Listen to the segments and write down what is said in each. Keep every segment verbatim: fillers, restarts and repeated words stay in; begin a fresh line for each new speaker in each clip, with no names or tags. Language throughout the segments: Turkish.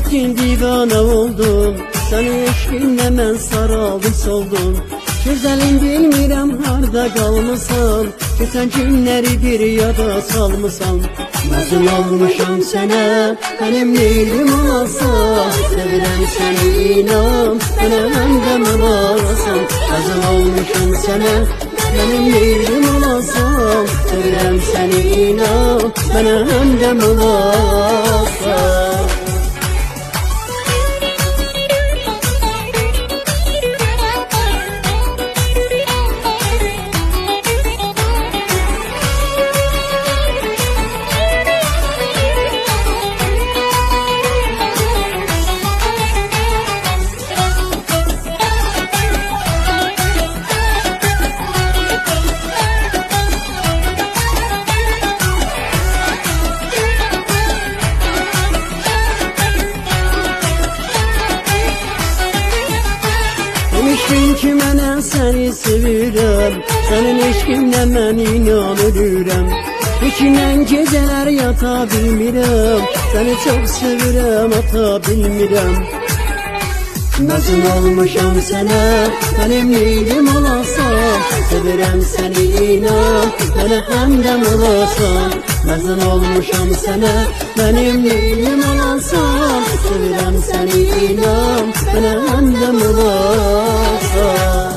gittin divane oldum. Senin eşkinle ben saraldım soldum. Güzelim bilmirəm harda kalmışsan. Geçen günleri bir yada salmışsan. Mezun olmuşam sana, benim neylim olasa. Sevirəm seni inan, bana hemdem olasan. Mezun olmuşam sana, benim neylim olasa. Sevirəm seni inan, bana hemdem olasan. Demiştin ki mənə səni sevirəm, sənin eşqinlə mən inan ölürəm. İçindən gecələr yata bilmirəm, səni çox sevirəm, ata bilmirəm. Mezun olmuşam sənə, benim neylim olasan. Sevirəm səni inan, mənə həmdəm olasan. Mezun olmuşam sənə, benim neylim olasan. Sevirəm səni inan, mənə həmdəm olasan.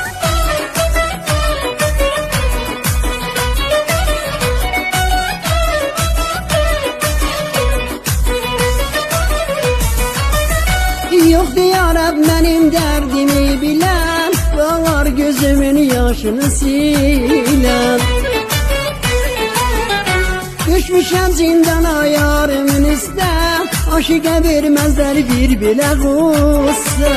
Yok diyarab benim derdimi bilen, ağlar gözümün yaşını silen. Düşmüşəm zindana yarımın üstə, aşıqa verməzlər bir bilə qussə.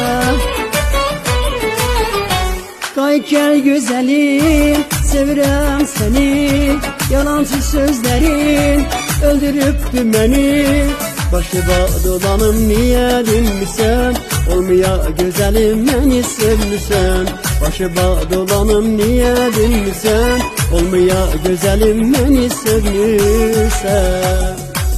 Qayıt gəl gözəlim, sevirəm səni. Yalansız sözlərin öldürübdü məni. Başıma dolanım niye dinmişsen, olmaya güzelim beni sevmişsen. Başıma dolanım niye dinmişsen, olmaya güzelim beni sevmişsen.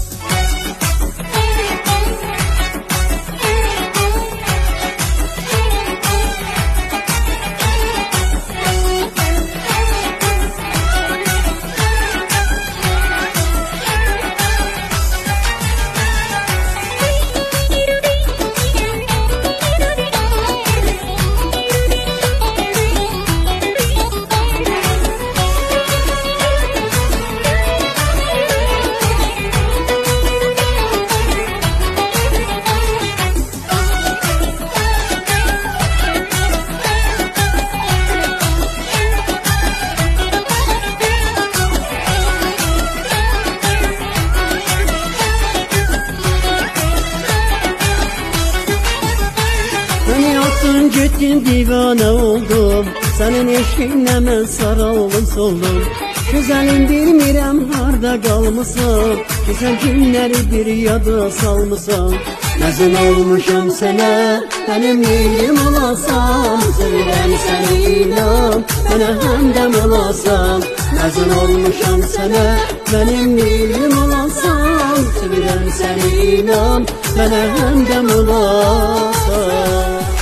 Gittin divane oldum, senin eşkinle ben saraldım soldum. Güzelim bilmirəm harda kalmışsan, güzel günleri bir yada salmışsan. Mezun olmuşam sana, benim neylim olasan. Sevirəm səni inan, bana hemdem olasan. Mezun olmuşam sana, benim neylim olasan. Sevirəm səni inan, bana hemdem olasan.